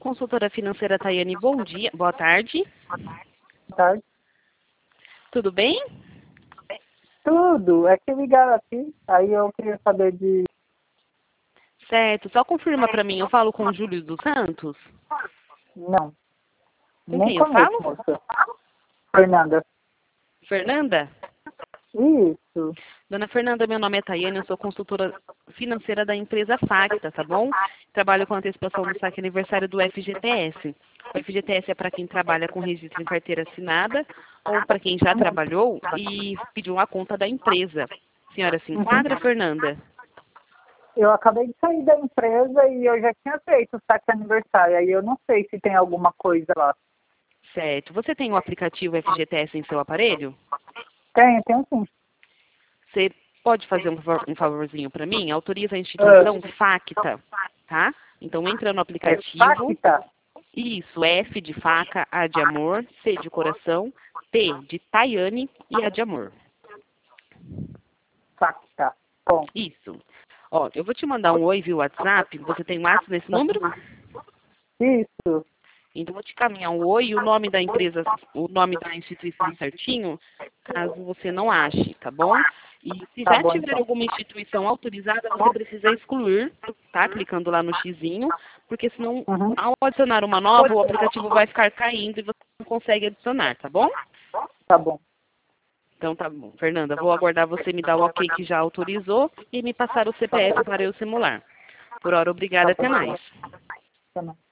Consultora financeira Tayane, bom dia, boa tarde. Boa tarde. Tudo bem? Tudo. É que ligaram aqui, aí eu queria saber de... Certo, só confirma para mim, eu falo com o Júlio dos Santos? Não. Com Nem quem eu conheço, falo? moça. Fernanda. Fernanda? Isso. Dona Fernanda, meu nome é Tayane, eu sou consultora financeira da empresa Facta, tá bom? Trabalho com antecipação do saque aniversário do FGTS. O FGTS é para quem trabalha com registro em carteira assinada ou para quem já trabalhou e pediu a conta da empresa. Senhora se enquadra, Fernanda? Eu acabei de sair da empresa e eu já tinha feito o saque aniversário, aí eu não sei se tem alguma coisa lá. Certo. Você tem o aplicativo FGTS em seu aparelho? Tem sim. Você pode fazer um favorzinho para mim? Autoriza a instituição Facta, tá? Então entra no É aplicativo. Facta? Isso, F de faca, A de amor, C de coração, T de Tayane e A de amor. Facta. Bom. Isso. Ó, eu vou te mandar um oi via WhatsApp. Você tem WhatsApp nesse número? Isso. Então, eu vou te caminhar um oi e o nome da empresa, o nome da instituição certinho, caso você não ache, tá bom? E se Tá já bom, tiver então. alguma instituição autorizada, você precisa excluir, tá? Clicando lá no xizinho, porque senão, Uhum. ao adicionar uma nova, o aplicativo vai ficar caindo e você não consegue adicionar, tá bom? Tá bom. Então tá bom. Fernanda, vou aguardar você me dar o ok que já autorizou e me passar o CPF para eu simular. Por hora, obrigada. Tá Até bom. mais. Tá bom.